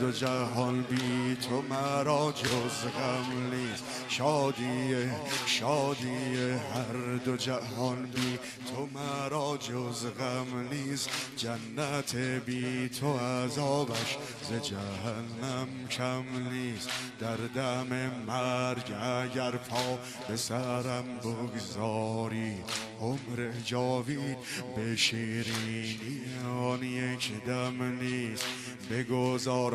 دو جهان بی تو مرا جز غم نیست. شادی هر دو جهان بی تو مرا جز غم نیست. جنت بی تو عذابش ز جهنم کم نیست. در دم مرگ اگر پا به سرم بگذاری، عمر جاوید به شیرینی آن یک دم نیست. بگذار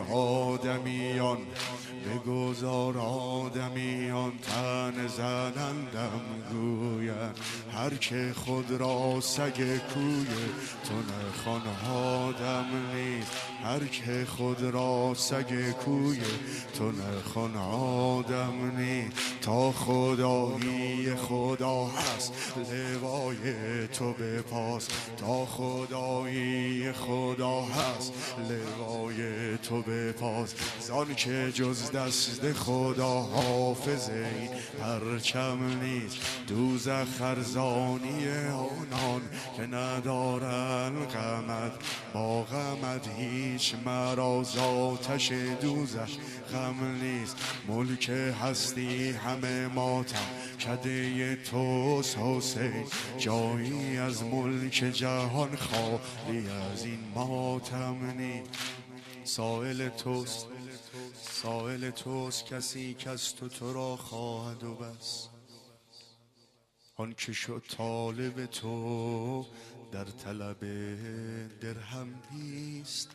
آدمیان تن زنندم گویند، هر که خود را سگ کوی تو نخوان آدم نیست. هر که خود را سگ کوی تو نخوان آدم نیست. تا خدایی خدا هست لوای تو بپاس، تا خدایی خدا هست لوای تو بپاس. زان که جز دست خدا حافظ این پرچم نیست. دوزخ ارزانی آنان که ندارن غمت، با غمت هیچ مرا ز آتش دوزخ غم نیست. ملک هستی همه ماتم کده توست حسین، جایی از ملک جهان خالی از این ماتم نیست. سائل توست کسی که از تو را خواهد و بس. آن که شد طالب تو در طلب درهم نیست.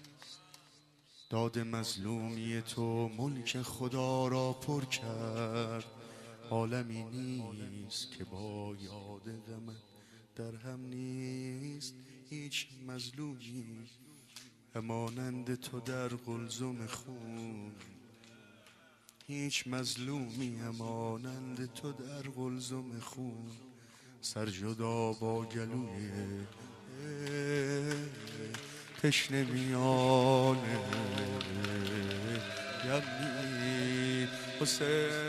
داد مظلومی تو ملک خدا را پر کرد. عالمی نیست که با یاد غمت در هم نیست. هیچ مظلومی همانند تو در قلزم خون، هیچ مظلومی همانند تو در قلزم خون. سر جدا با گلوی تشنه میانه گرمی حسین.